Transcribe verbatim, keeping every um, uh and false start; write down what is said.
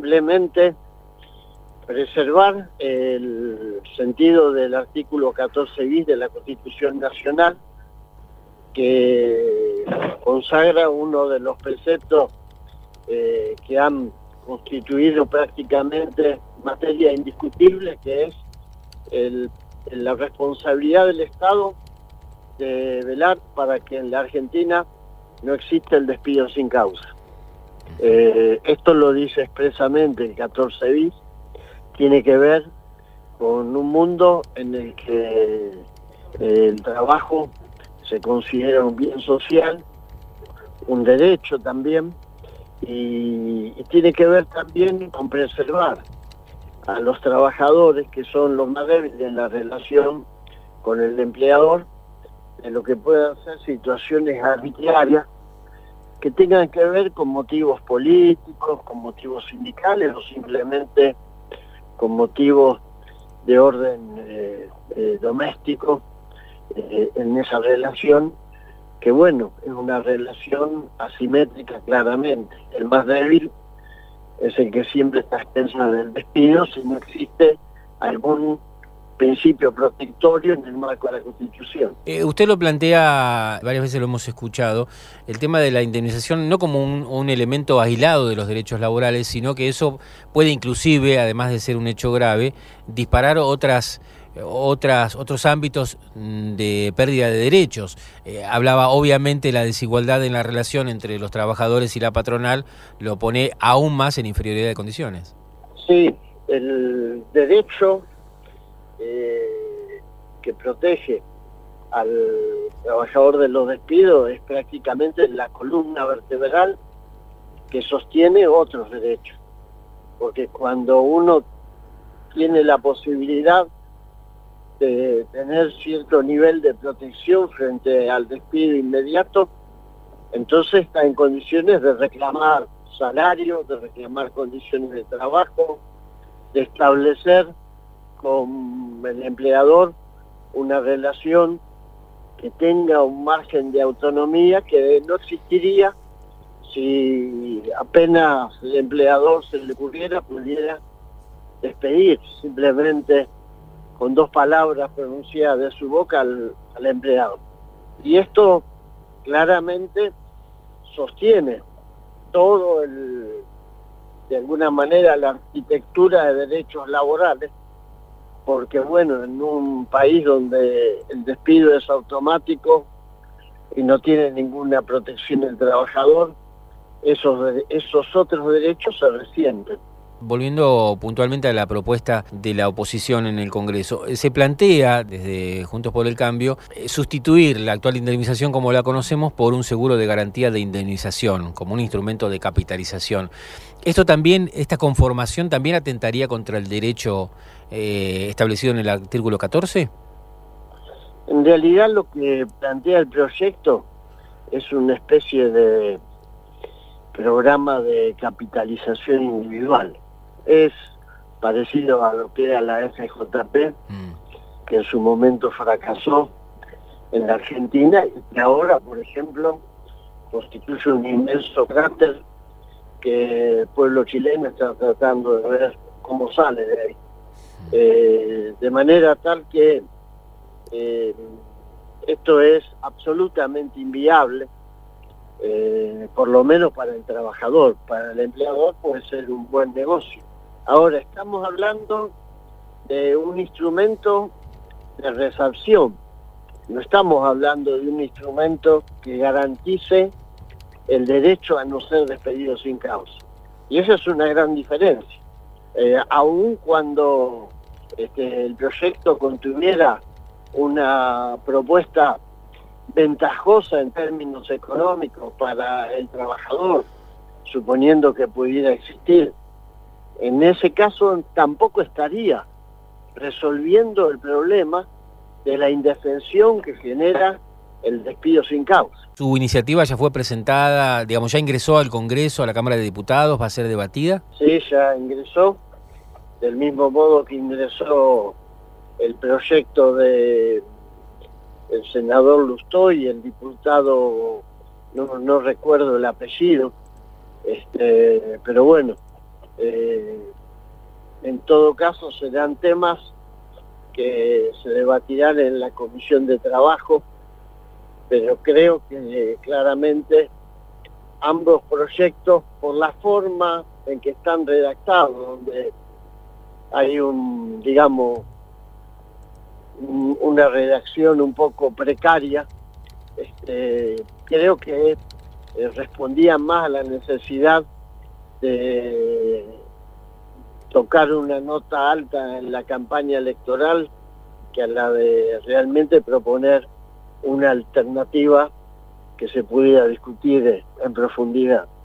simplemente preservar el sentido del artículo catorce bis de la Constitución Nacional, que consagra uno de los preceptos eh, que han constituido prácticamente materia indiscutible, que es el, la responsabilidad del Estado de velar para que en la Argentina no exista el despido sin causa. Eh, esto lo dice expresamente el catorce bis, tiene que ver con un mundo en el que eh, el trabajo se considera un bien social, un derecho también, y, y tiene que ver también con preservar a los trabajadores, que son los más débiles en la relación con el empleador, de lo que puedan ser situaciones arbitrarias que tengan que ver con motivos políticos, con motivos sindicales o simplemente con motivos de orden eh, eh, doméstico eh, en esa relación, que bueno, es una relación asimétrica claramente. El más débil es el que siempre está a expensas del despido si no existe algún principio protectorio en el marco de la Constitución. Eh, usted lo plantea, varias veces lo hemos escuchado, el tema de la indemnización no como un, un elemento aislado de los derechos laborales, sino que eso puede inclusive, además de ser un hecho grave, disparar otras, otras, otros ámbitos de pérdida de derechos. Eh, hablaba obviamente la desigualdad en la relación entre los trabajadores y la patronal, lo pone aún más en inferioridad de condiciones. Sí, el derecho Eh, que protege al trabajador de los despidos es prácticamente la columna vertebral que sostiene otros derechos, porque cuando uno tiene la posibilidad de tener cierto nivel de protección frente al despido inmediato, entonces está en condiciones de reclamar salarios, de reclamar condiciones de trabajo, de establecer con el empleador una relación que tenga un margen de autonomía que no existiría si apenas el empleador se le ocurriera, pudiera despedir simplemente con dos palabras pronunciadas de su boca al, al empleado. Y esto claramente sostiene todo el, de alguna manera, la arquitectura de derechos laborales, porque bueno, en un país donde el despido es automático y no tiene ninguna protección del trabajador, esos, esos otros derechos se resienten. Volviendo puntualmente a la propuesta de la oposición en el Congreso, se plantea desde Juntos por el Cambio sustituir la actual indemnización como la conocemos por un seguro de garantía de indemnización, como un instrumento de capitalización. ¿Esto también, esta conformación también atentaría contra el derecho eh, establecido en el artículo catorce? En realidad lo que plantea el proyecto es una especie de programa de capitalización individual. Es parecido a lo que era la F J P, mm. que en su momento fracasó en la Argentina y que ahora, por ejemplo, constituye un inmenso cráter que el pueblo chileno está tratando de ver cómo sale de ahí. Mm. Eh, de manera tal que eh, esto es absolutamente inviable, eh, por lo menos para el trabajador. Para el empleador puede ser un buen negocio. Ahora, estamos hablando de un instrumento de resarción, no estamos hablando de un instrumento que garantice el derecho a no ser despedido sin causa. Y esa es una gran diferencia. Eh, aun cuando este, el proyecto contuviera una propuesta ventajosa en términos económicos para el trabajador, suponiendo que pudiera existir, en ese caso tampoco estaría resolviendo el problema de la indefensión que genera el despido sin causa. ¿Su iniciativa ya fue presentada, digamos, ya ingresó al Congreso, a la Cámara de Diputados, va a ser debatida? Sí, ya ingresó, del mismo modo que ingresó el proyecto de el senador Lustó y el diputado, no, no recuerdo el apellido, este, pero bueno, Eh, en todo caso serán temas que se debatirán en la Comisión de Trabajo, pero creo que eh, claramente ambos proyectos, por la forma en que están redactados, donde hay un, digamos, un, una redacción un poco precaria, este, creo que eh, respondían más a la necesidad de tocar una nota alta en la campaña electoral que a la de realmente proponer una alternativa que se pudiera discutir en profundidad.